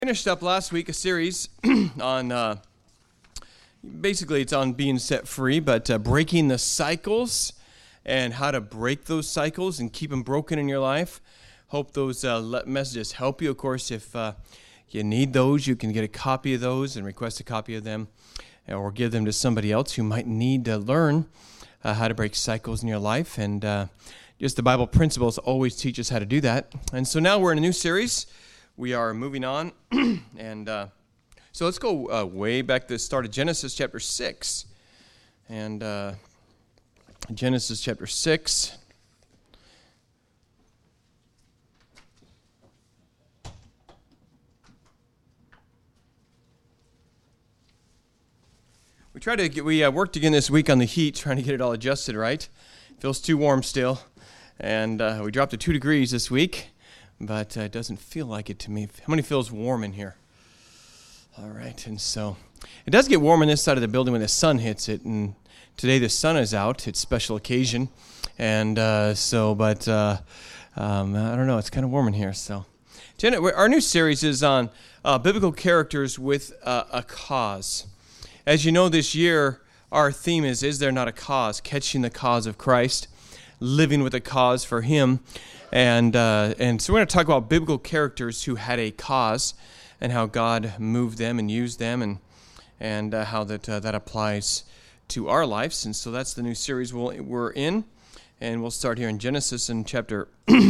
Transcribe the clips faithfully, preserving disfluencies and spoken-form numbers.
Finished up last week a series on, uh, basically it's on being set free, but uh, breaking the cycles and how to break those cycles and keep them broken in your life. Hope those uh, le- messages help you. Of course, if uh, you need those, you can get a copy of those and request a copy of them or give them to somebody else who might need to learn uh, how to break cycles in your life. And uh, just the Bible principles always teach us how to do that. And so now we're in a new series. We are moving on, and uh, so let's go uh, way back to the start of Genesis chapter six. And uh, Genesis chapter six. We tried to get, we uh, worked again this week on the heat, trying to get it all adjusted right. It feels too warm still, and uh, we dropped to two degrees this week. But uh, it doesn't feel like it to me. How many feels warm in here? All right, and so it does get warm on this side of the building when the sun hits it, and today the sun is out. It's a special occasion, and uh, so, but uh, um, I don't know, it's kind of warm in here, so. Jenna, our new series is on uh, biblical characters with uh, a cause. As you know, this year, our theme is, Is There Not a Cause? Catching the cause of Christ, living with a cause for Him. And uh, and so we're going to talk about biblical characters who had a cause and how God moved them and used them and and uh, how that uh, that applies to our lives. And so that's the new series we'll, we're in. And we'll start here in Genesis in chapter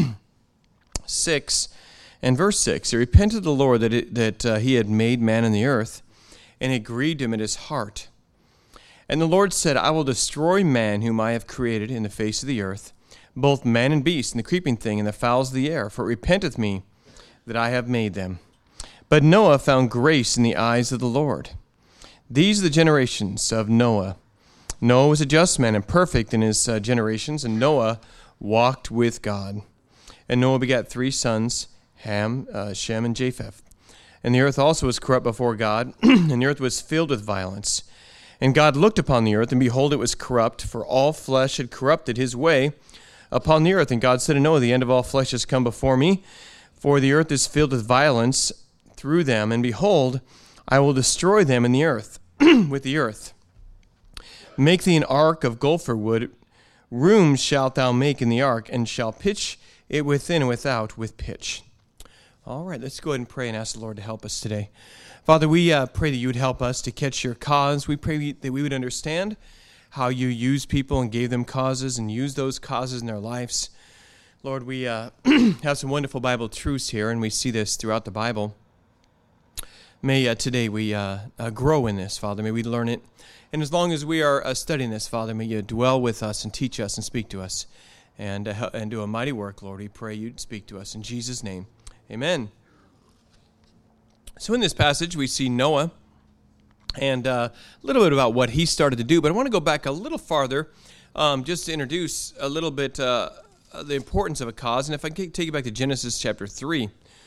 six and verse six. He repented of the Lord that, it, that uh, he had made man in the earth, and it grieved him in his heart. And the Lord said, I will destroy man whom I have created in the face of the earth, both man and beast, and the creeping thing, and the fowls of the air, for it repenteth me that I have made them. But Noah found grace in the eyes of the Lord. These are the generations of Noah. Noah was a just man and perfect in his uh, generations, and Noah walked with God. And Noah begat three sons, Ham, uh, Shem, and Japheth. And the earth also was corrupt before God, and the earth was filled with violence. And God looked upon the earth, and behold, it was corrupt, for all flesh had corrupted his way upon the earth. And God said to Noah, the end of all flesh has come before me, for the earth is filled with violence through them, and behold, I will destroy them in the earth, with the earth. Make thee an ark of gopher wood, rooms shalt thou make in the ark, and shall pitch it within and without with pitch. All right, let's go ahead and pray and ask the Lord to help us today. Father, we uh, pray that you would help us to catch your cause. We pray that we would understand how you use people and gave them causes and use those causes in their lives. Lord, we uh, have some wonderful Bible truths here, and we see this throughout the Bible. May uh, today we uh, uh, grow in this, Father. May we learn it. And as long as we are uh, studying this, Father, may you dwell with us and teach us and speak to us and, uh, and do a mighty work, Lord. We pray you'd speak to us. In Jesus' name, amen. So in this passage, we see Noah. And uh, a little bit about what he started to do. But I want to go back a little farther um, just to introduce a little bit uh, the importance of a cause. And if I can take you back to Genesis chapter three.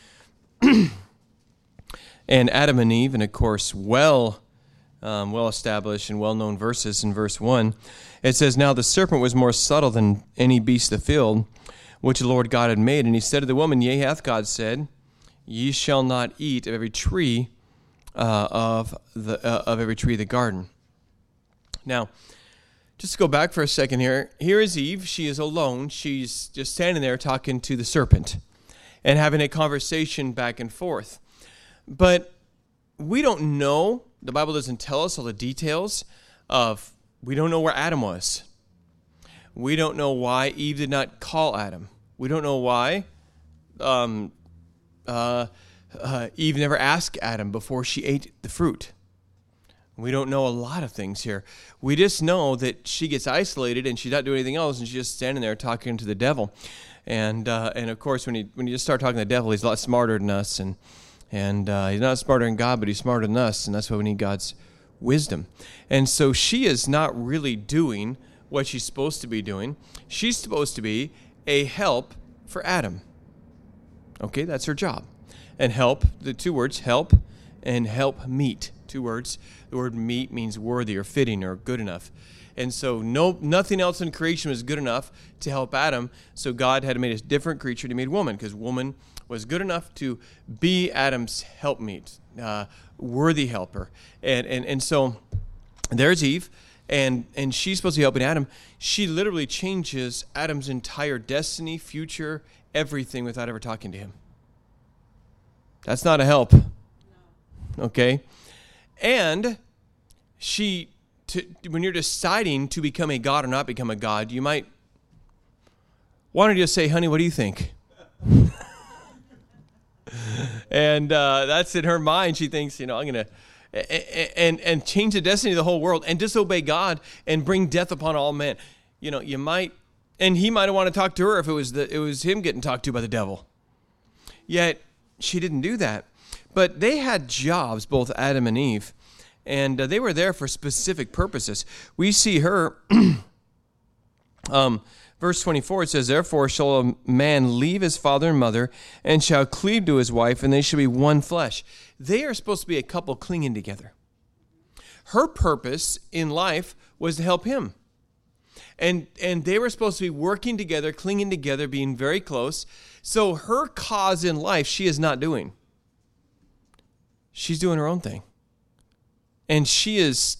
And Adam and Eve, and of course, well, um, well-established and well-known verses in verse one. It says, Now the serpent was more subtle than any beast of the field, which the Lord God had made. And he said to the woman, Yea, hath God said, Ye shall not eat of every tree Uh, of the uh, of every tree of the garden. Now, just to go back for a second here, here is Eve. She is alone. She's just standing there talking to the serpent and having a conversation back and forth. But we don't know, the Bible doesn't tell us all the details of, we don't know where Adam was. We don't know why Eve did not call Adam. We don't know why um, uh, Uh, Eve never asked Adam before she ate the fruit. We don't know a lot of things here. We just know that she gets isolated and she's not doing anything else, and she's just standing there talking to the devil. And uh, and of course, when you when you just start talking to the devil, he's a lot smarter than us, and and uh, he's not smarter than God, but he's smarter than us, and that's why we need God's wisdom. And so she is not really doing what she's supposed to be doing. She's supposed to be a help for Adam. Okay, that's her job. And help, the two words, help and help meet, two words. The word meet means worthy or fitting or good enough. And so no, nothing else in creation was good enough to help Adam, so God had to make a different creature. He made woman, because woman was good enough to be Adam's helpmeet, uh, worthy helper. And, and, and so there's Eve, and, and she's supposed to be helping Adam. She literally changes Adam's entire destiny, future, everything without ever talking to him. That's not a help. Okay? And she, to, when you're deciding to become a god or not become a god, you might want to just say, honey, what do you think? And uh, that's in her mind. She thinks, you know, I'm going to, and, and change the destiny of the whole world and disobey God and bring death upon all men. You know, you might, and he might have wanted to talk to her if it was the, it was him getting talked to by the devil. Yet she didn't do that. But they had jobs, both Adam and Eve, and uh, they were there for specific purposes. We see her, um, verse twenty-four, it says, therefore shall a man leave his father and mother and shall cleave to his wife, and they shall be one flesh. They are supposed to be a couple clinging together. Her purpose in life was to help him. And and they were supposed to be working together, clinging together, being very close. So her cause in life, she is not doing. She's doing her own thing. And she is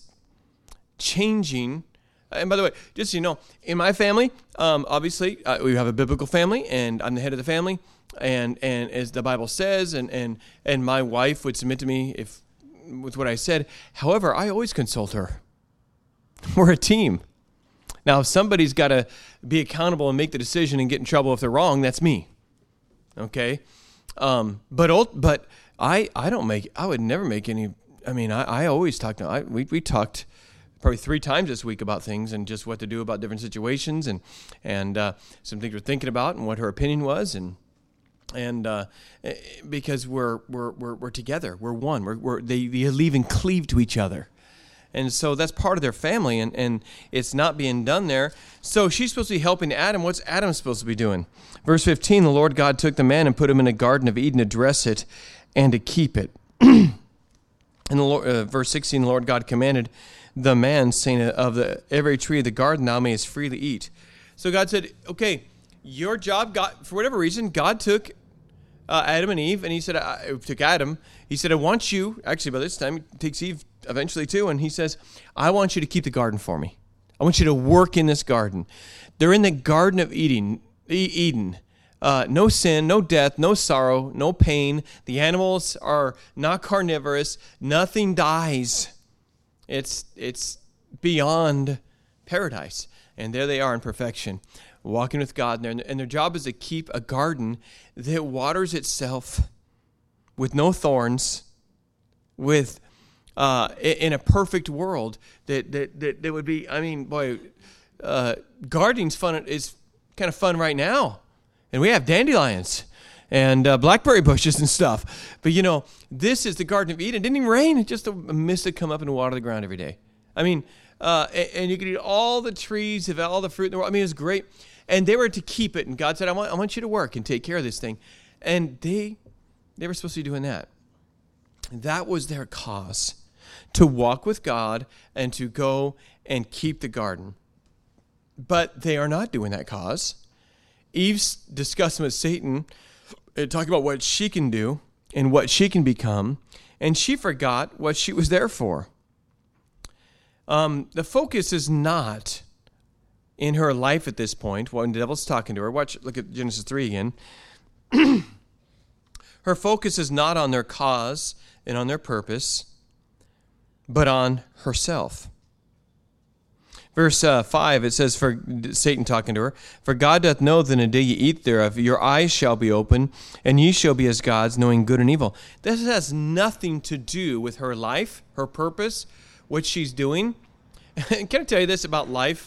changing. And by the way, just so you know, in my family, um, obviously, uh, we have a biblical family, and I'm the head of the family. And and as the Bible says, and and and my wife would submit to me if with what I said. However, I always consult her. We're a team. Now, if somebody's got to be accountable and make the decision and get in trouble if they're wrong, that's me. Okay? Um, but but I, I don't make, I would never make any, I mean, I, I always talk to, I, we, we talked probably three times this week about things and just what to do about different situations and, and uh, some things we're thinking about and what her opinion was. And, and uh, because we're, we're, we're, we're together, we're one, we're, we're, they, they leave and cleave to each other. And so that's part of their family, and, and it's not being done there. So she's supposed to be helping Adam. What's Adam supposed to be doing? Verse fifteen, the Lord God took the man and put him in a garden of Eden to dress it and to keep it. And the Lord, uh, verse sixteen, the Lord God commanded the man, saying, of the every tree of the garden thou mayest freely eat. So God said, okay, your job, God, for whatever reason, God took uh, Adam and Eve, and he said, I took Adam, he said, I want you, actually by this time, he takes Eve eventually too, and he says, I want you to keep the garden for me. I want you to work in this garden. They're in the Garden of Eden. Eden. Uh, no sin, no death, no sorrow, no pain. The animals are not carnivorous. Nothing dies. It's it's beyond paradise. And there they are in perfection, walking with God. And their, and their job is to keep a garden that waters itself with no thorns, with Uh, in a perfect world that, that, that, that would be, I mean, boy, uh, gardening's fun is kind of fun right now. And we have dandelions and uh, blackberry bushes and stuff. But, you know, this is the Garden of Eden. It didn't even rain. It's just a mist that come up and water the ground every day. I mean, uh, and, and you could eat all the trees, have all the fruit in the world. I mean, it was great. And they were to keep it. And God said, I want, I want you to work and take care of this thing. And they, they were supposed to be doing that. That was their cause. To walk with God and to go and keep the garden. But they are not doing that cause. Eve's discussing with Satan, talking about what she can do and what she can become, and she forgot what she was there for. Um, the focus is not in her life at this point when the devil's talking to her. Watch, look at Genesis three again. Her focus is not on their cause and on their purpose, but on herself. Verse uh, five, it says, for Satan talking to her, for God doth know that in the day ye eat thereof, your eyes shall be open, and ye shall be as gods, knowing good and evil. This has nothing to do with her life, her purpose, what she's doing. Can I tell you this about life?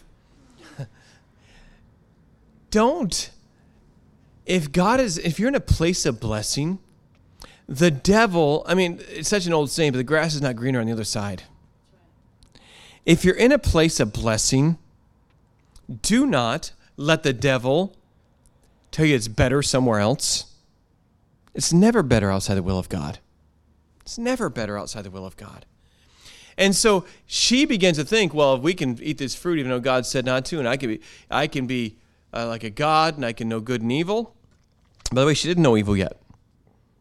Don't. If God is, if you're in a place of blessing, the devil, I mean, it's such an old saying, but the grass is not greener on the other side. If you're in a place of blessing, do not let the devil tell you it's better somewhere else. It's never better outside the will of God. It's never better outside the will of God. And so she begins to think, well, if we can eat this fruit, even though God said not to, and I can be, I can be uh, like a God, and I can know good and evil. By the way, she didn't know evil yet.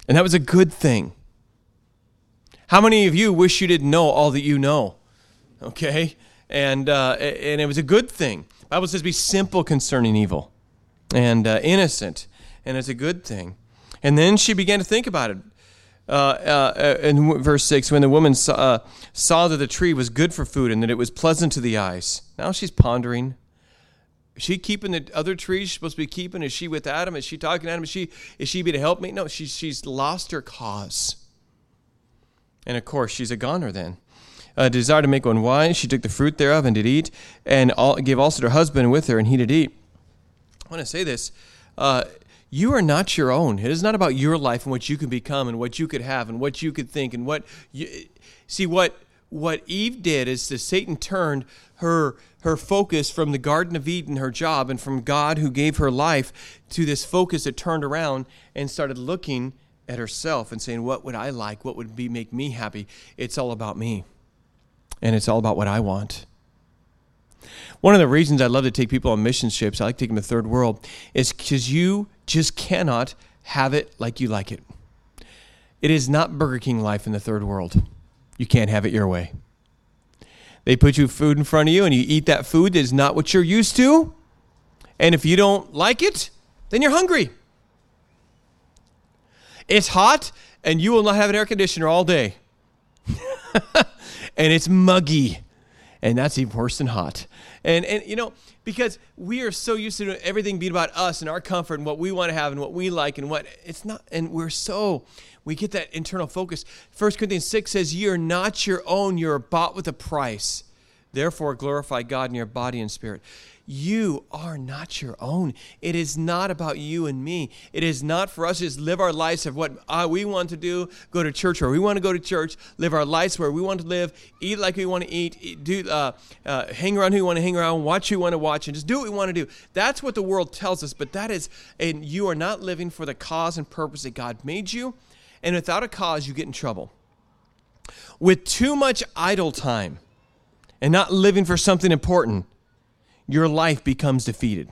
And that was a good thing. How many of you wish you didn't know all that you know? Okay? And uh, and it was a good thing. The Bible says be simple concerning evil and uh, innocent. And it's a good thing. And then she began to think about it. Uh, uh, in verse six, when the woman saw, uh, saw that the tree was good for food and that it was pleasant to the eyes. Now she's pondering. Is she keeping the other trees she's supposed to be keeping? Is she with Adam? Is she talking to Adam? Is she, is she be to help me? No, she, she's lost her cause. And of course, she's a goner then. Uh, desire to make one wise, she took the fruit thereof and did eat, and all, gave also to her husband with her, and he did eat. I want to say this. Uh, You are not your own. It is not about your life and what you can become and what you could have and what you could think and what you see. What what Eve did is that Satan turned her her focus from the Garden of Eden, her job, and from God who gave her life to this focus that turned around and started looking at herself and saying, "What would I like? What would be make me happy?" It's all about me, and it's all about what I want. One of the reasons I love to take people on mission trips, I like taking them to third world, is because you just cannot have it like you like it. It is not Burger King life in the third world. You can't have it your way. They put you food in front of you and you eat that food that is not what you're used to. And if you don't like it, then you're hungry. It's hot and you will not have an air conditioner all day. And it's muggy. And that's even worse than hot. And, and you know, because we are so used to everything being about us and our comfort and what we want to have and what we like and what it's not. And we're so, we get that internal focus. First Corinthians six says, "Ye are not your own, you are bought with a price. Therefore glorify God in your body and spirit." You are not your own. It is not about you and me. It is not for us to just live our lives of what uh, we want to do, go to church where we want to go to church, live our lives where we want to live, eat like we want to eat, eat do uh, uh, hang around who we want to hang around, watch who we want to watch, and just do what we want to do. That's what the world tells us, but that is, and you are not living for the cause and purpose that God made you, and without a cause, you get in trouble. With too much idle time and not living for something important, your life becomes defeated.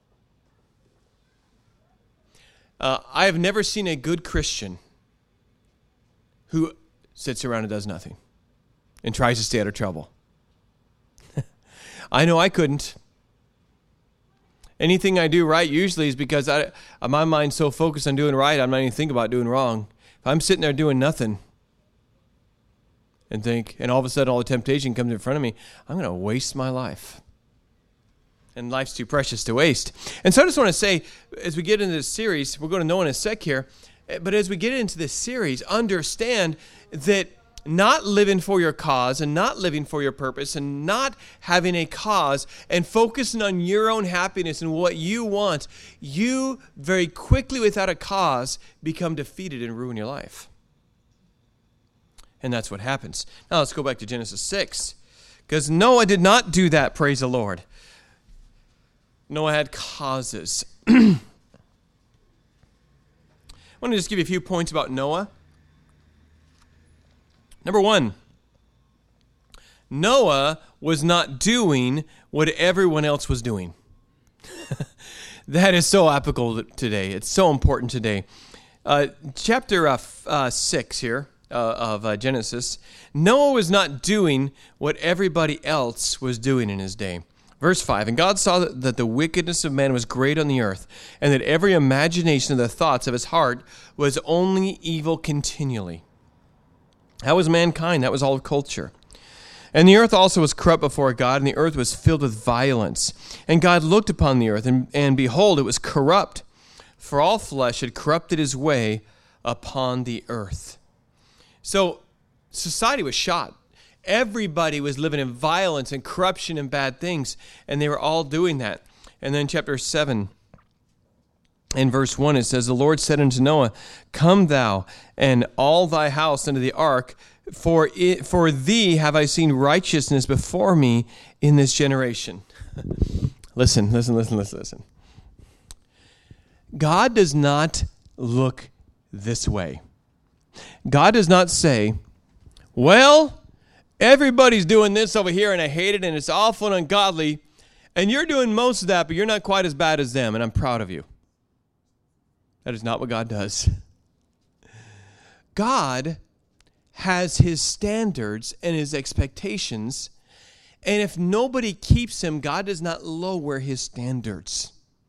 Uh, I have never seen a good Christian who sits around and does nothing and tries to stay out of trouble. I know I couldn't. Anything I do right usually is because I, my mind's so focused on doing right, I'm not even thinking about doing wrong. If I'm sitting there doing nothing and think, and all of a sudden all the temptation comes in front of me, I'm going to waste my life. And life's too precious to waste. And so I just want to say, as we get into this series, we're going to know in a sec here, but as we get into this series, understand that not living for your cause and not living for your purpose and not having a cause and focusing on your own happiness and what you want, you very quickly, without a cause, become defeated and ruin your life. And that's what happens. Now let's go back to Genesis six, because Noah did not do that, praise the Lord. Noah had causes. I want to just give you a few points about Noah. Number one, Noah was not doing what everyone else was doing. That is so applicable today. It's so important today. Uh, chapter uh, uh, six here uh, of uh, Genesis, Noah was not doing what everybody else was doing in his day. Verse five, "And God saw that the wickedness of man was great on the earth, and that every imagination of the thoughts of his heart was only evil continually." That was mankind. That was all of culture. "And the earth also was corrupt before God, and the earth was filled with violence. And God looked upon the earth, and, and behold, it was corrupt, for all flesh had corrupted his way upon the earth." So society was shot. Everybody was living in violence and corruption and bad things, and they were all doing that. And then chapter seven, in verse one, it says, "The Lord said unto Noah, Come thou and all thy house into the ark, for it, for thee have I seen righteousness before me in this generation." Listen, listen, listen, listen, listen. God does not look this way. God does not say, "Well, everybody's doing this over here, and I hate it, and it's awful and ungodly, and you're doing most of that, but you're not quite as bad as them, and I'm proud of you." That is not what God does. God has his standards and his expectations, and if nobody keeps him, God does not lower his standards.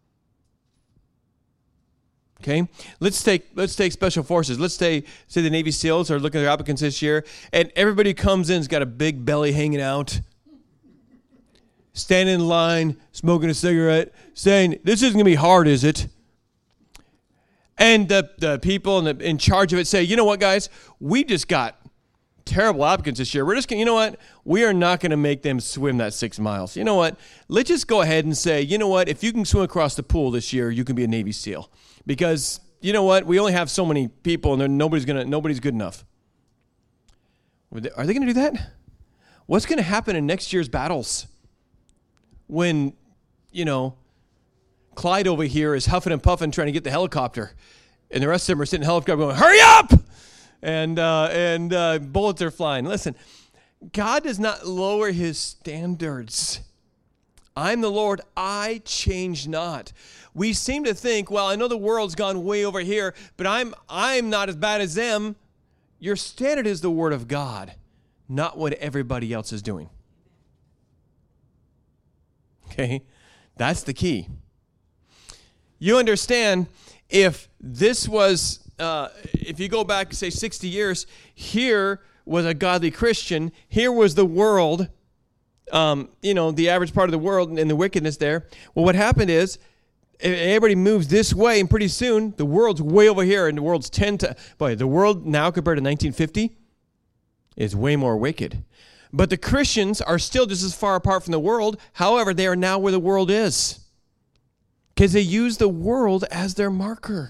Okay, let's take let's take special forces. Let's say say the Navy SEALs are looking at their applicants this year, and everybody comes in's got a big belly hanging out, standing in line, smoking a cigarette, saying, "This isn't gonna be hard, is it?" And the the people in, the, in charge of it say, "You know what, guys? We just got terrible applicants this year. We're just gonna, you know what? We are not gonna make them swim that six miles. You know what? Let's just go ahead and say, you know what? If you can swim across the pool this year, you can be a Navy SEAL." Because, you know what, we only have so many people, and nobody's gonna nobody's good enough. Are they going to do that? What's going to happen in next year's battles when, you know, Clyde over here is huffing and puffing trying to get the helicopter, and the rest of them are sitting in the helicopter going, "Hurry up!" And uh, and uh, bullets are flying. Listen, God does not lower his standards. I'm the Lord, I change not. We seem to think, well, I know the world's gone way over here, but I'm I'm not as bad as them. Your standard is the word of God, not what everybody else is doing. Okay? That's the key. You understand, if this was, uh, if you go back, say, sixty years, here was a godly Christian, here was the world, um, you know, the average part of the world and the wickedness there. Well, what happened is, everybody moves this way, and pretty soon the world's way over here, and the world's ten to boy. The world now compared to nineteen fifty is way more wicked, but the Christians are still just as far apart from the world. However, they are now where the world is because they use the world as their marker.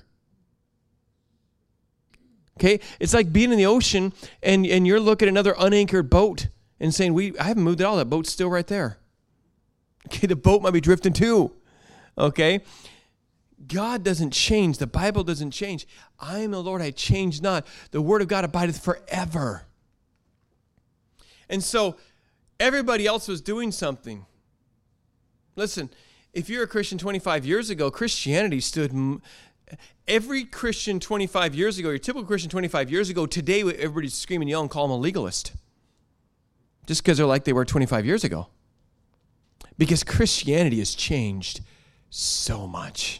Okay, it's like being in the ocean, and and you're looking at another unanchored boat and saying, "We, I haven't moved at all. That boat's still right there." Okay, the boat might be drifting too. Okay? God doesn't change. The Bible doesn't change. I am the Lord, I change not. The word of God abideth forever. And so, everybody else was doing something. Listen, if you're a Christian twenty-five years ago, Christianity stood... Every Christian twenty-five years ago, your typical Christian twenty-five years ago, today everybody's screaming, yell, and call them a legalist. Just because they're like they were twenty-five years ago. Because Christianity has changed so much.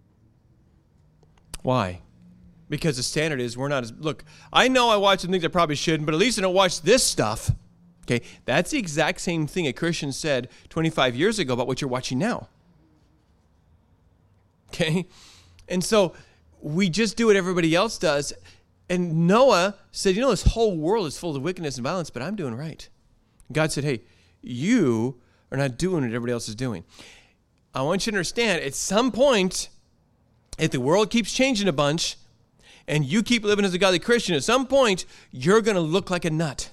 Why? Because the standard is we're not as... Look, I know I watch some things I probably shouldn't, but at least I don't watch this stuff. Okay? That's the exact same thing a Christian said twenty-five years ago about what you're watching now. Okay? And so we just do what everybody else does. And Noah said, you know, this whole world is full of wickedness and violence, but I'm doing right. God said, hey, you are not doing what everybody else is doing. I want you to understand, at some point, if the world keeps changing a bunch and you keep living as a godly Christian, at some point, you're going to look like a nut.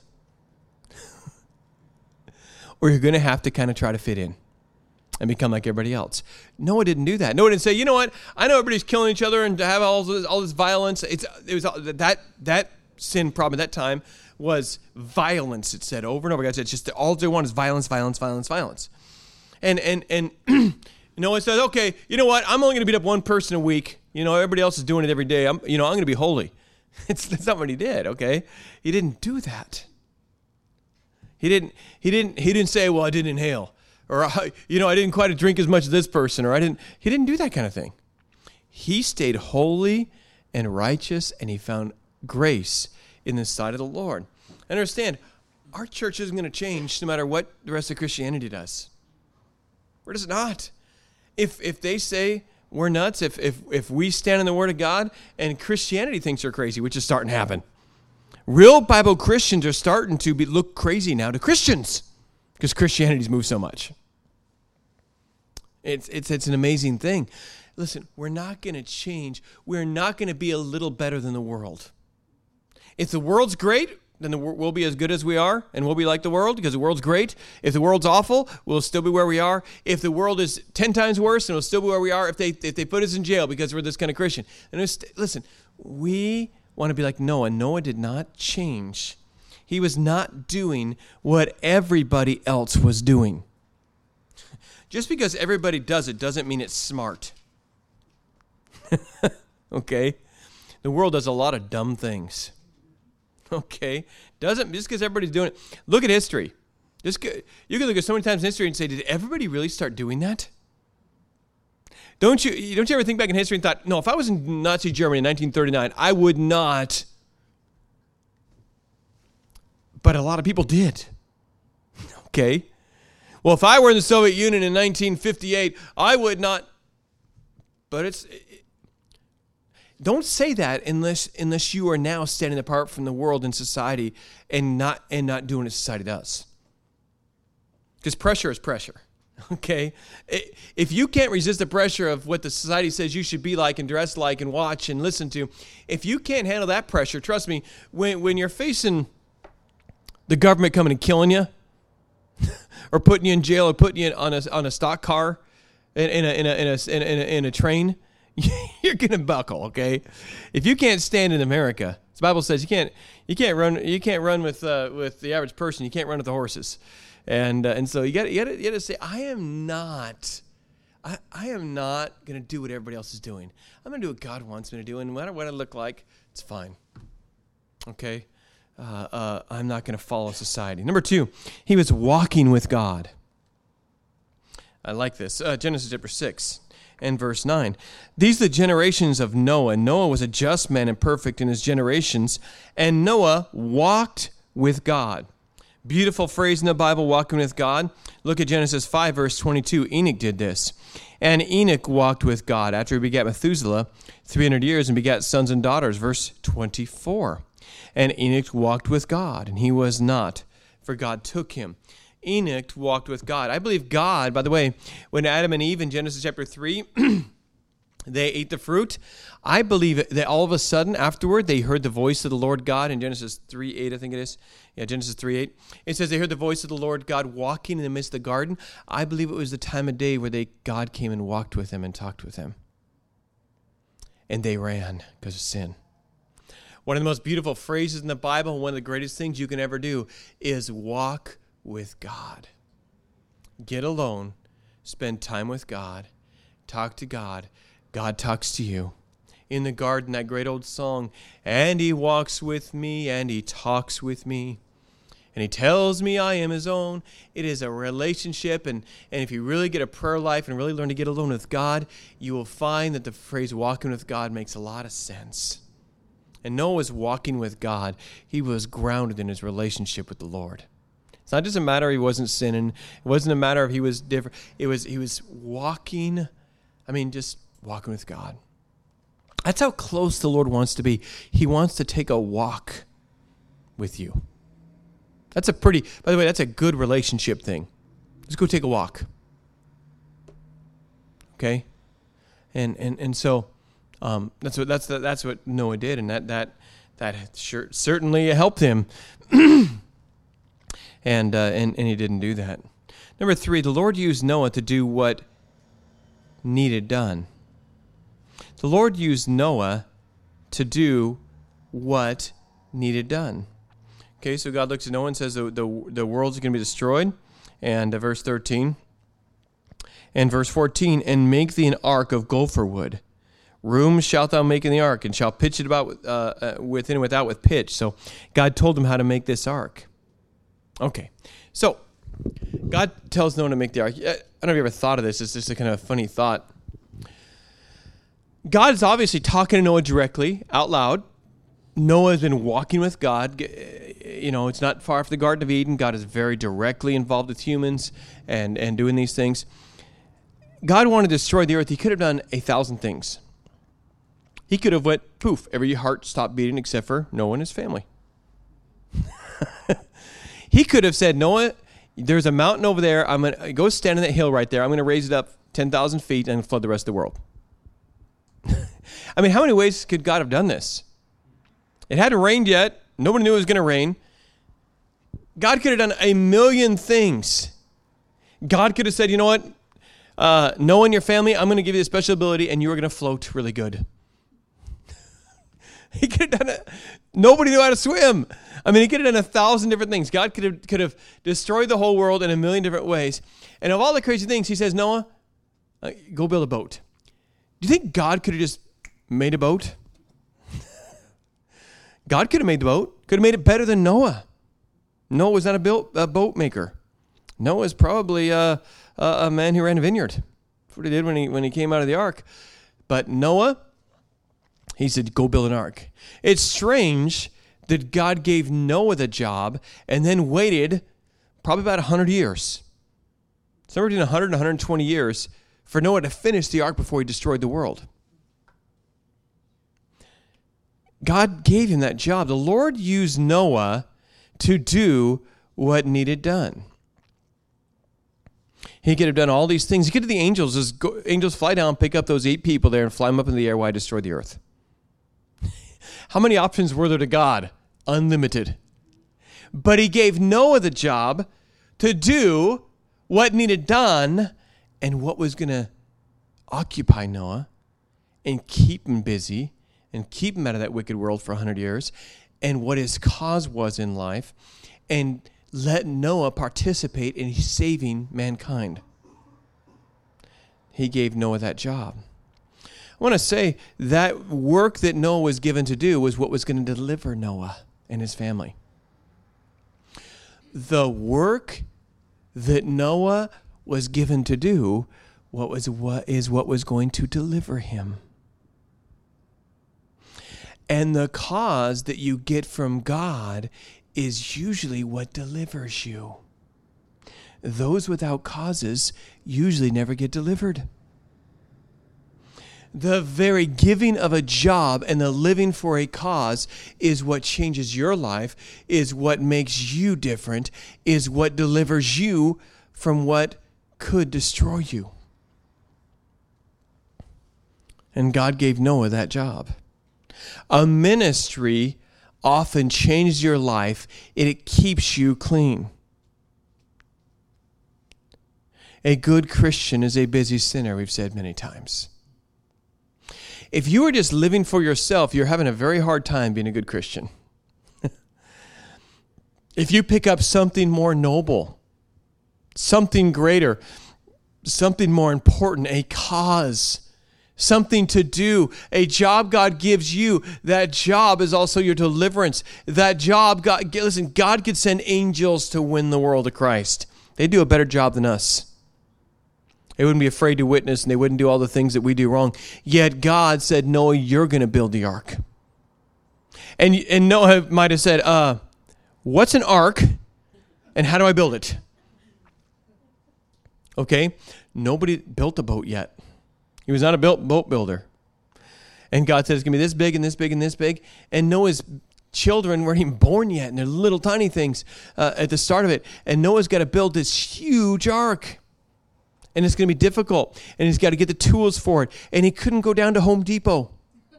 Or you're going to have to kind of try to fit in and become like everybody else. Noah didn't do that. Noah didn't say, you know what, I know everybody's killing each other and have all this, all this violence. It's, it was that, that sin problem at that time was violence, it said over and over again. It's just all they want is violence, violence, violence, violence. And and and Noah says, okay, you know what? I'm only going to beat up one person a week. You know, everybody else is doing it every day. I'm, you know, I'm going to be holy. It's that's not what he did. Okay, he didn't do that. He didn't. He didn't. He didn't say, well, I didn't inhale, or you know, I didn't quite drink as much as this person, or I didn't. He didn't do that kind of thing. He stayed holy and righteous, and he found grace in the sight of the Lord. Understand, our church isn't going to change no matter what the rest of Christianity does. Or does it not? If if they say we're nuts, if if if we stand in the Word of God and Christianity thinks we're crazy, which is starting to happen. Real Bible Christians are starting to be, look crazy now to Christians because Christianity's moved so much. It's it's it's an amazing thing. Listen, we're not going to change. We're not going to be a little better than the world. If the world's great, then the, we'll be as good as we are, and we'll be like the world because the world's great. If the world's awful, we'll still be where we are. If the world is ten times worse, then we'll still be where we are if they if they put us in jail because we're this kind of Christian. And listen, we want to be like Noah. Noah did not change. He was not doing what everybody else was doing. Just because everybody does it doesn't mean it's smart. Okay? The world does a lot of dumb things. Okay? Doesn't, just because everybody's doing it. Look at history. Just, you can look at so many times in history and say, did everybody really start doing that? Don't you, don't you ever think back in history and thought, no, if I was in Nazi Germany in nineteen thirty-nine, I would not. But a lot of people did. Okay? Well, if I were in the Soviet Union in nineteen fifty-eight, I would not. But it's, don't say that unless unless you are now standing apart from the world and society and not and not doing what society does. Because pressure is pressure, okay? If you can't resist the pressure of what the society says you should be like and dress like and watch and listen to, if you can't handle that pressure, trust me, when when you're facing the government coming and killing you, or putting you in jail, or putting you on a on a stock car, in, in a in a in a in a, in a train, you're gonna buckle, okay? If you can't stand in America, the Bible says you can't you can't run you can't run with uh, with the average person. You can't run with the horses. And uh, and so you got you got you got to say, I am not, I I am not gonna do what everybody else is doing. I'm gonna do what God wants me to do, and no matter what I look like, it's fine. Okay, uh, uh, I'm not gonna follow society. Number two, he was walking with God. I like this. Uh, Genesis chapter six and verse nine. These are the generations of Noah. Noah was a just man and perfect in his generations, and Noah walked with God. Beautiful phrase in the Bible, walking with God. Look at Genesis five, verse twenty-two. Enoch did this. And Enoch walked with God after he begat Methuselah three hundred years and begat sons and daughters. Verse twenty-four. And Enoch walked with God, and he was not, for God took him. Enoch walked with God. I believe God, by the way, when Adam and Eve in Genesis chapter three, they ate the fruit, I believe that all of a sudden afterward they heard the voice of the Lord God in Genesis three eight, I think it is. Yeah, Genesis three eight. It says they heard the voice of the Lord God walking in the midst of the garden. I believe it was the time of day where they God came and walked with them and talked with them. And they ran because of sin. One of the most beautiful phrases in the Bible, one of the greatest things you can ever do, is walk with God. Get alone, spend time with God, talk to God. God talks to you. In the garden, that great old song, and he walks with me, and he talks with me, and he tells me I am his own. It is a relationship, and, and if you really get a prayer life and really learn to get alone with God, you will find that the phrase walking with God makes a lot of sense. And Noah was walking with God. He was grounded in his relationship with the Lord. It's not just a matter he wasn't sinning. It wasn't a matter of he was different. It was he was walking, I mean, just walking with God. That's how close the Lord wants to be. He wants to take a walk with you. That's a pretty, by the way, that's a good relationship thing. Just go take a walk. Okay? And and and so um, that's what that's that's what Noah did, and that that that sure, certainly helped him. and uh, and and he didn't do that. Number three, the Lord used Noah to do what needed done. The Lord used Noah to do what needed done. Okay, so God looks at Noah and says the the, the world's going to be destroyed. And uh, verse thirteen. And verse fourteen, and make thee an ark of gopher wood. Rooms shalt thou make in the ark, and shall pitch it about uh, uh, within and without with pitch. So God told him how to make this ark. Okay, so God tells Noah to make the ark. I don't know if you ever thought of this. It's just a kind of funny thought. God is obviously talking to Noah directly, out loud. Noah has been walking with God. You know, it's not far from the Garden of Eden. God is very directly involved with humans and, and doing these things. God wanted to destroy the earth. He could have done a thousand things. He could have went, poof, every heart stopped beating except for Noah and his family. He could have said, Noah, there's a mountain over there. I'm going to go stand on that hill right there. I'm going to raise it up ten thousand feet and flood the rest of the world. I mean, how many ways could God have done this? It hadn't rained yet. Nobody knew it was going to rain. God could have done a million things. God could have said, you know what? Uh, Noah and your family, I'm going to give you a special ability, and you are going to float really good. He could have done it. Nobody knew how to swim. I mean, he could have done a thousand different things. God could have could have destroyed the whole world in a million different ways. And of all the crazy things, he says, Noah, uh, go build a boat. Do you think God could have just made a boat? God could have made the boat. Could have made it better than Noah. Noah was not a, built, a boat maker. Noah was probably a, a, a man who ran a vineyard. That's what he did when he when he came out of the ark. But Noah, he said, go build an ark. It's strange that God gave Noah the job and then waited probably about one hundred years. Somewhere between one hundred and one hundred twenty years for Noah to finish the ark before he destroyed the world. God gave him that job. The Lord used Noah to do what needed done. He could have done all these things. He could have the angels. Just go, angels fly down, pick up those eight people there, and fly them up in the air while I destroy the earth. How many options were there to God? Unlimited. But he gave Noah the job to do what needed done and what was going to occupy Noah and keep him busy and keep him out of that wicked world for one hundred years, and what his cause was in life, and let Noah participate in saving mankind. He gave Noah that job. I want to say that work that Noah was given to do was what was going to deliver Noah and his family. The work that Noah was given to do what was what is what was going to deliver him. And the cause that you get from God is usually what delivers you. Those without causes usually never get delivered. The very giving of a job and the living for a cause is what changes your life, is what makes you different, is what delivers you from what could destroy you. And God gave Noah that job. A ministry often changes your life, and it keeps you clean. A good Christian is a busy sinner, we've said many times. If you are just living for yourself, you're having a very hard time being a good Christian. If you pick up something more noble, something greater, something more important, a cause, something to do, a job God gives you, that job is also your deliverance. That job, God, listen, God could send angels to win the world to Christ. They do a better job than us. They wouldn't be afraid to witness, and they wouldn't do all the things that we do wrong. Yet God said, Noah, you're going to build the ark. And, and Noah might have said, uh, what's an ark, and how do I build it? Okay, nobody built a boat yet. He was not a built boat builder. And God said, it's going to be this big and this big and this big. And Noah's children weren't even born yet, and they're little tiny things uh, at the start of it. And Noah's got to build this huge ark. And it's going to be difficult. And he's got to get the tools for it. And he couldn't go down to Home Depot.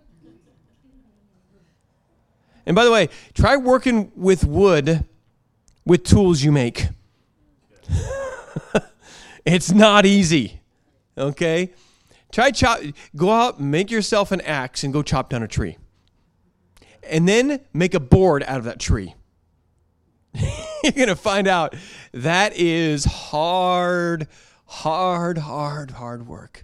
And by the way, try working with wood with tools you make. It's not easy. Okay? Try chop, go out, make yourself an axe, and go chop down a tree. And then make a board out of that tree. You're going to find out that is hard, hard, hard, hard work.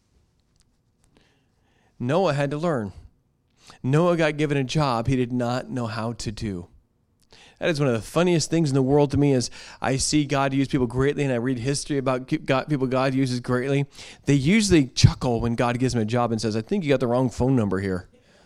Noah had to learn. Noah got given a job he did not know how to do. That is one of the funniest things in the world to me is I see God use people greatly, and I read history about God, people God uses greatly. They usually chuckle when God gives them a job and says, I think you got the wrong phone number here.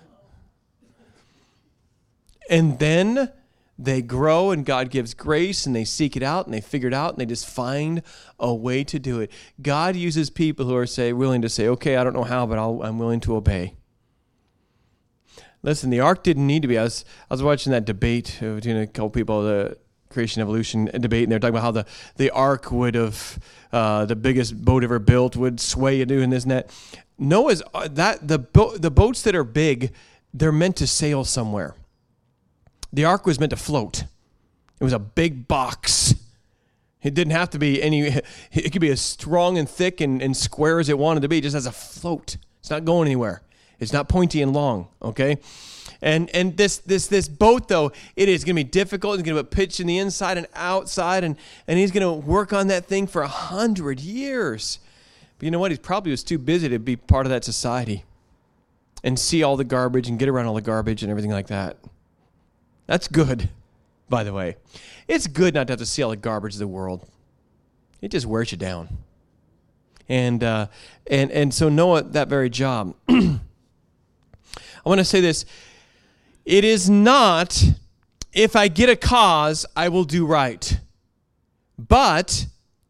And then they grow, and God gives grace, and they seek it out, and they figure it out, and they just find a way to do it. God uses people who are say willing to say, okay, I don't know how, but I'll, I'm willing to obey. Listen, the ark didn't need to be. I was, I was watching that debate between a couple people, the creation evolution debate, and they're talking about how the, the ark would have, uh, the biggest boat ever built would sway you doing this and that. Noah's, uh, that, the, bo- the boats that are big, they're meant to sail somewhere. The ark was meant to float. It was a big box. It didn't have to be any, it could be as strong and thick and, and square as it wanted to be, just as a float. It's not going anywhere. It's not pointy and long, okay? And and this this this boat, though, it is going to be difficult. He's going to put pitch in the inside and outside, and, and he's going to work on that thing for a hundred years. But you know what? He probably was too busy to be part of that society and see all the garbage and get around all the garbage and everything like that. That's good, by the way. It's good not to have to see all the garbage of the world. It just wears you down. And uh, and and so Noah, that very job. I want to say this. It is not, if I get a cause, I will do right. But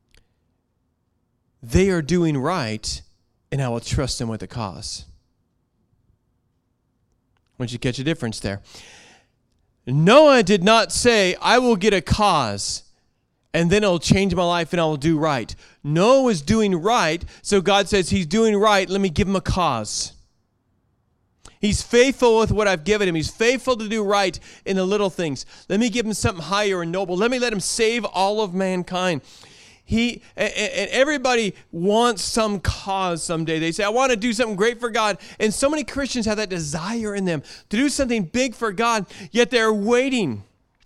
they are doing right, and I will trust them with the cause. I want you to catch a difference there. Noah did not say, I will get a cause, and then it'll change my life and I will do right. Noah was doing right, so God says he's doing right. Let me give him a cause. He's faithful with what I've given him. He's faithful to do right in the little things. Let me give him something higher and noble. Let me let him save all of mankind. He and, and everybody wants some cause someday. They say, I want to do something great for God. And so many Christians have that desire in them to do something big for God, yet they're waiting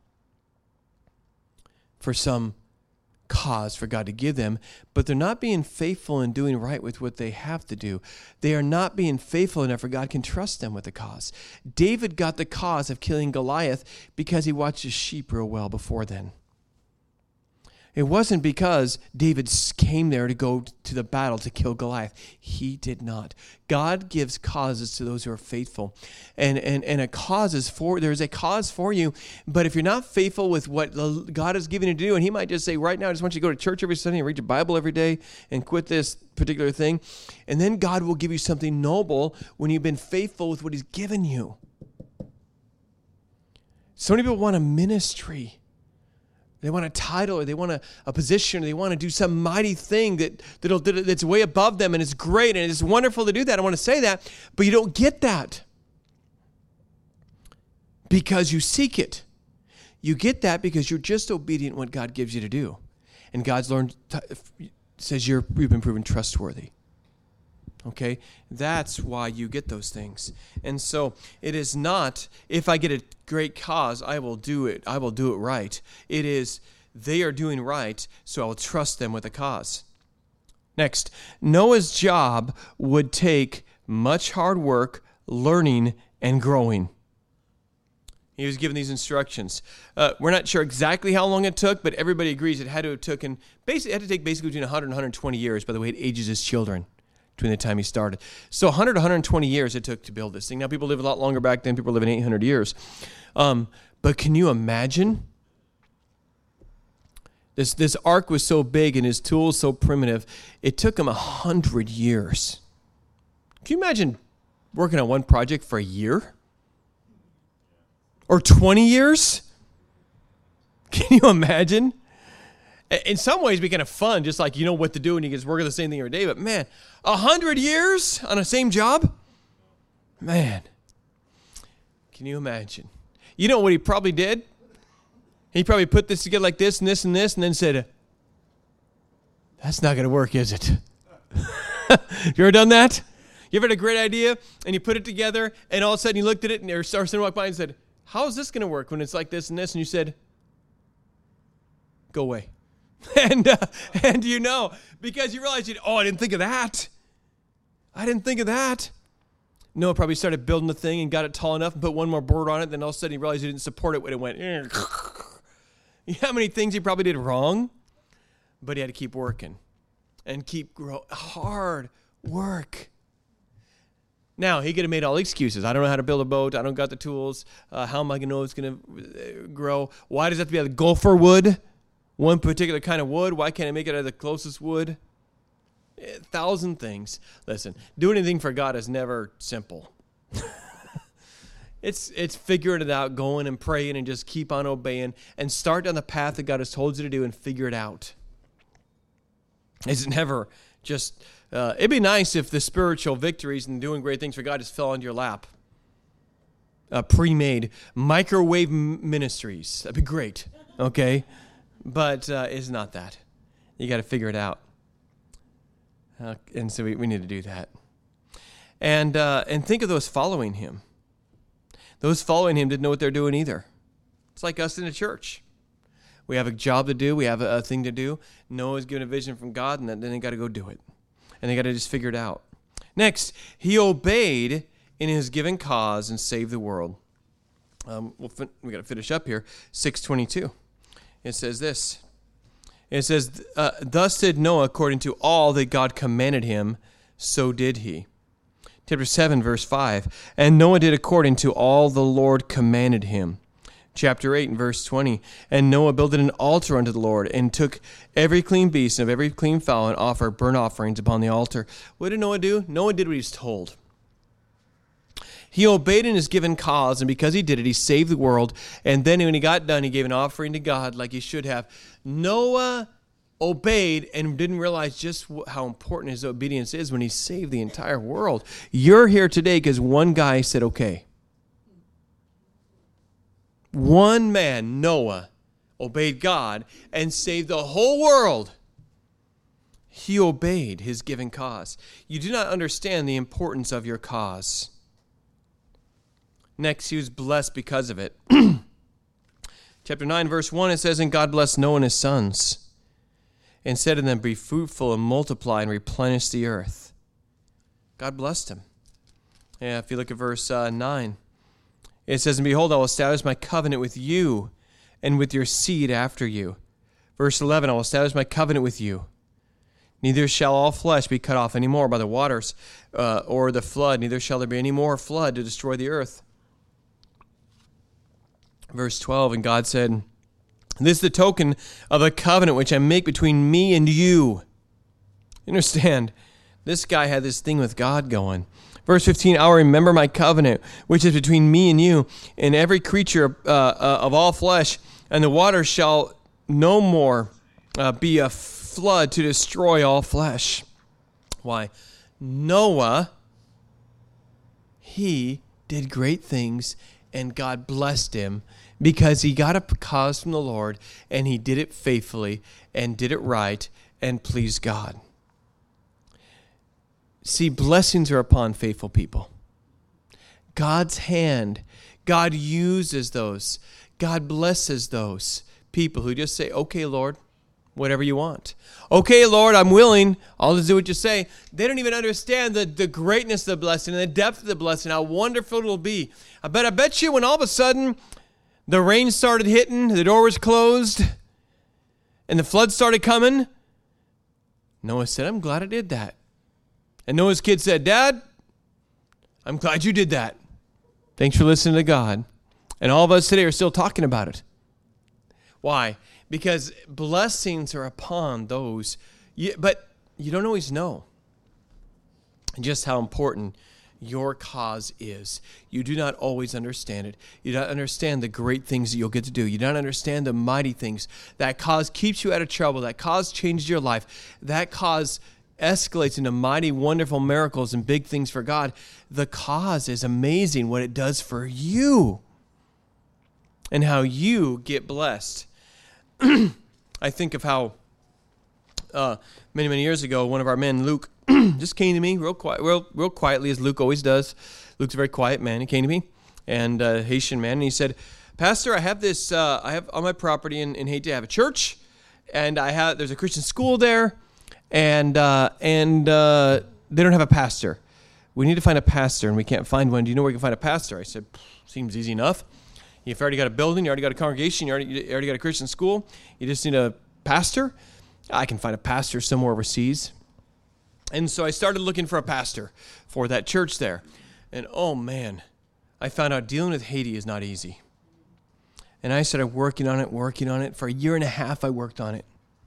for some cause for God to give them, but they're not being faithful in doing right with what they have to do. They are not being faithful enough where God can trust them with the cause. David got the cause of killing Goliath because he watched his sheep real well before then. It wasn't because David came there to go to the battle to kill Goliath. He did not. God gives causes to those who are faithful. And and, and a cause is for, there's a cause for you, but if you're not faithful with what God has given you to do, and he might just say, right now, I just want you to go to church every Sunday and read your Bible every day and quit this particular thing. And then God will give you something noble when you've been faithful with what he's given you. So many people want a ministry. They want a title, or they want a, a position, or they want to do some mighty thing that, that'll, that's way above them, and it's great, and it's wonderful to do that. I want to say that, but you don't get that because you seek it. You get that because you're just obedient what God gives you to do. And God's learned, says you're, you've been proven trustworthy. Okay? That's why you get those things. And so it is not, if I get a great cause, I will do it. I will do it right. It is, they are doing right, so I will trust them with a cause. Next, Noah's job would take much hard work, learning, and growing. He was given these instructions. Uh, we're not sure exactly how long it took, but everybody agrees it had to have taken, basically, it had to take basically between one hundred and one hundred twenty years, by the way it ages his children, between the time he started. So one hundred to one hundred twenty years it took to build this thing. Now, people live a lot longer back then. People live in eight hundred years. Um, but can you imagine? This, this ark was so big and his tools so primitive, it took him one hundred years. Can you imagine working on one project for a year? Or twenty years? Can you imagine? In some ways, it'd be kind of fun, just like you know what to do and you can just work on the same thing every day. But man, a hundred years on the same job? Man, can you imagine? You know what he probably did? He probably put this together like this and this and this and then said, that's not going to work, is it? You ever done that? You ever had a great idea and you put it together and all of a sudden you looked at it and there's someone walked by and said, how is this going to work when it's like this and this? And you said, go away. And uh, and you know, because you realize, you oh, I didn't think of that. I didn't think of that. Noah probably started building the thing and got it tall enough and put one more board on it. Then all of a sudden he realized he didn't support it when it went. You know how many things he probably did wrong? But he had to keep working and keep grow hard work. Now, he could have made all the excuses. I don't know how to build a boat. I don't got the tools. Uh, how am I going to know it's going to grow? Why does it have to be out of gopher wood? One particular kind of wood? Why can't I make it out of the closest wood? A thousand things. Listen, doing anything for God is never simple. it's it's figuring it out, going and praying and just keep on obeying and start down the path that God has told you to do and figure it out. It's never just, uh, it'd be nice if the spiritual victories and doing great things for God just fell into your lap. Uh, pre-made microwave ministries. That'd be great, okay? But uh, it's not that. You got to figure it out. Uh, and so we, we need to do that. And uh, and think of those following him. Those following him didn't know what they're doing either. It's like us in the church. We have a job to do. We have a, a thing to do. Noah's given a vision from God, and then they got to go do it. And they got to just figure it out. Next, he obeyed in his given cause and saved the world. Um, we'll fin- we got to finish up here. six twenty-two. It says this. It says, uh, thus did Noah according to all that God commanded him, so did he. Chapter seven, verse five. And Noah did according to all the Lord commanded him. Chapter eight, and verse twenty. And Noah builded an altar unto the Lord, and took every clean beast and of every clean fowl, and offered burnt offerings upon the altar. What did Noah do? Noah did what he was told. He obeyed in his given cause, and because he did it, he saved the world. And then when he got done, he gave an offering to God like he should have. Noah obeyed and didn't realize just how important his obedience is when he saved the entire world. You're here today because one guy said, okay. One man, Noah, obeyed God and saved the whole world. He obeyed his given cause. You do not understand the importance of your cause. Next, he was blessed because of it. Chapter nine, verse one, it says, and God blessed Noah and his sons, and said to them, be fruitful and multiply and replenish the earth. God blessed him. Yeah, if you look at verse uh, nine, it says, and behold, I will establish my covenant with you and with your seed after you. Verse eleven, I will establish my covenant with you. Neither shall all flesh be cut off any more by the waters uh, or the flood, neither shall there be any more flood to destroy the earth. Verse twelve, and God said, this is the token of a covenant which I make between me and you. Understand, this guy had this thing with God going. Verse fifteen, I will remember my covenant, which is between me and you, and every creature uh, uh, of all flesh, and the water shall no more uh, be a flood to destroy all flesh. Why? Noah, he did great things, and God blessed him because he got a cause from the Lord, and he did it faithfully, and did it right, and pleased God. See, blessings are upon faithful people. God's hand, God uses those. God blesses those people who just say, okay, Lord, whatever you want. Okay, Lord, I'm willing. I'll just do what you say. They don't even understand the, the greatness of the blessing and the depth of the blessing, how wonderful it'll be. I bet, I bet you when all of a sudden the rain started hitting, the door was closed, and the flood started coming, Noah said, I'm glad I did that. And Noah's kid said, Dad, I'm glad you did that. Thanks for listening to God. And all of us today are still talking about it. Why? Because blessings are upon those, you, but you don't always know just how important your cause is. You do not always understand it. You don't understand the great things that you'll get to do. You don't understand the mighty things. That cause keeps you out of trouble. That cause changes your life. That cause escalates into mighty, wonderful miracles and big things for God. The cause is amazing what it does for you and how you get blessed. I think of how uh, many, many years ago, one of our men, Luke, just came to me real quiet, real, real quietly, as Luke always does. Luke's a very quiet man. He came to me, and uh, Haitian man, and he said, Pastor, I have this, uh, I have on my property in, in Haiti, I have a church, and I have there's a Christian school there, and uh, and uh, they don't have a pastor. We need to find a pastor, and we can't find one. Do you know where we can find a pastor? I said, seems easy enough. You've already got a building, you already got a congregation, you already, you already got a Christian school. You just need a pastor. I can find a pastor somewhere overseas. And so I started looking for a pastor for that church there. And oh man, I found out dealing with Haiti is not easy. And I started working on it, working on it. For a year and a half, I worked on it.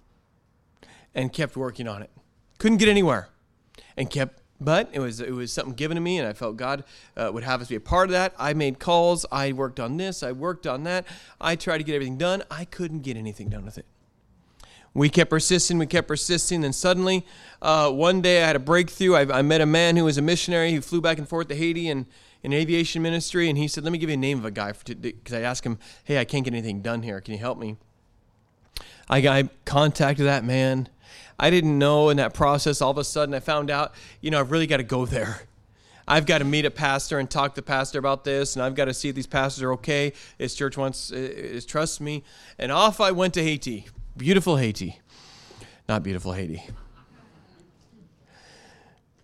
And kept working on it. Couldn't get anywhere. And kept, but it was it was something given to me, and I felt God uh, would have us be a part of that. I made calls. I worked on this. I worked on that. I tried to get everything done. I couldn't get anything done with it. We kept persisting. We kept persisting. And suddenly, uh, one day I had a breakthrough. I, I met a man who was a missionary who flew back and forth to Haiti and in aviation ministry. And he said, let me give you a name of a guy. Because I asked him, hey, I can't get anything done here. Can you help me? I, I contacted that man. I didn't know in that process. All of a sudden, I found out, you know, I've really got to go there. I've got to meet a pastor and talk to the pastor about this. And I've got to see if these pastors are okay. His church wants, is trusts me. And off I went to Haiti. Beautiful Haiti. Not beautiful Haiti.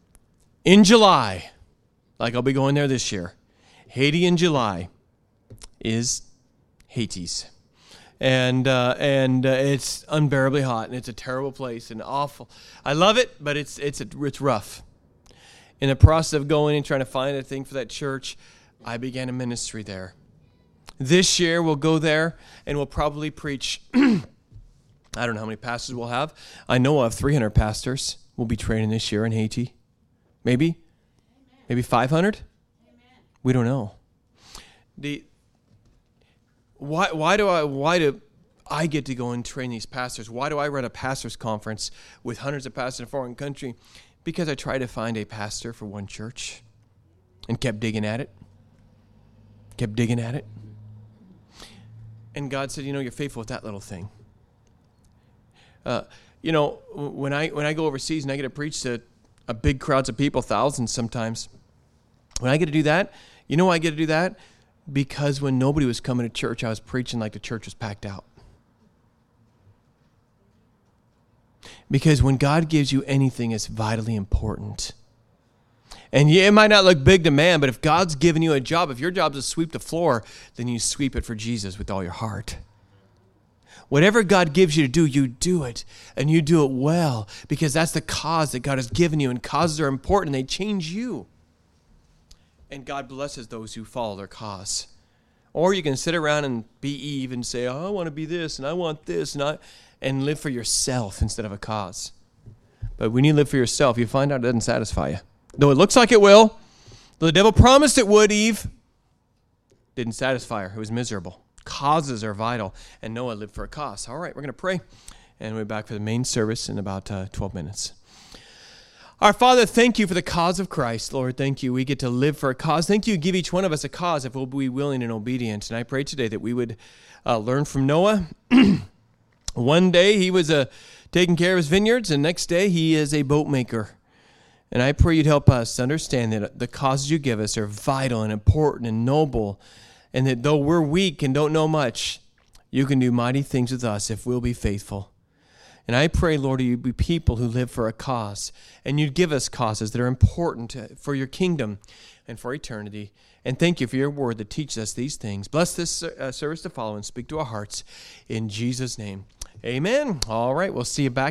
In July, like I'll be going there this year, Haiti in July. is Hades. And uh, and uh, it's unbearably hot, and it's a terrible place and awful. I love it, but it's it's a, it's rough. In the process of going and trying to find a thing for that church, I began a ministry there. This year we'll go there and we'll probably preach. I don't know how many pastors we'll have. I know we'll have three hundred pastors. We'll be training this year in Haiti. Maybe, Amen. Maybe five hundred. We don't know. The Why why do I why do I get to go and train these pastors? Why do I run a pastors conference with hundreds of pastors in a foreign country? Because I tried to find a pastor for one church and kept digging at it. Kept digging at it. And God said, you know, you're faithful with that little thing. Uh, you know, when I when I go overseas and I get to preach to a big crowds of people, thousands sometimes, when I get to do that, you know why I get to do that? Because when nobody was coming to church, I was preaching like the church was packed out. Because when God gives you anything, it's vitally important. And yeah, it might not look big to man, but if God's given you a job, if your job is to sweep the floor, then you sweep it for Jesus with all your heart. Whatever God gives you to do, you do it. And you do it well, because that's the cause that God has given you. And causes are important. They change you. And God blesses those who follow their cause. Or you can sit around and be Eve and say, oh, I want to be this, and I want this, and I, and live for yourself instead of a cause. But when you live for yourself, you find out it doesn't satisfy you. Though it looks like it will. Though the devil promised it would, Eve didn't satisfy her. It was miserable. Causes are vital. And Noah lived for a cause. All right, we're going to pray. And we'll be back for the main service in about uh, twelve minutes. Our Father, thank you for the cause of Christ. Lord, thank you. We get to live for a cause. Thank you. Give each one of us a cause if we'll be willing and obedient. And I pray today that we would uh, learn from Noah. One day he was uh, taking care of his vineyards, and next day he is a boat maker. And I pray you'd help us to understand that the causes you give us are vital and important and noble, and that though we're weak and don't know much, you can do mighty things with us if we'll be faithful. And I pray, Lord, you'd be people who live for a cause, and you'd give us causes that are important for your kingdom and for eternity. And thank you for your word that teaches us these things. Bless this uh, service to follow and speak to our hearts in Jesus' name. Amen. All right, we'll see you back.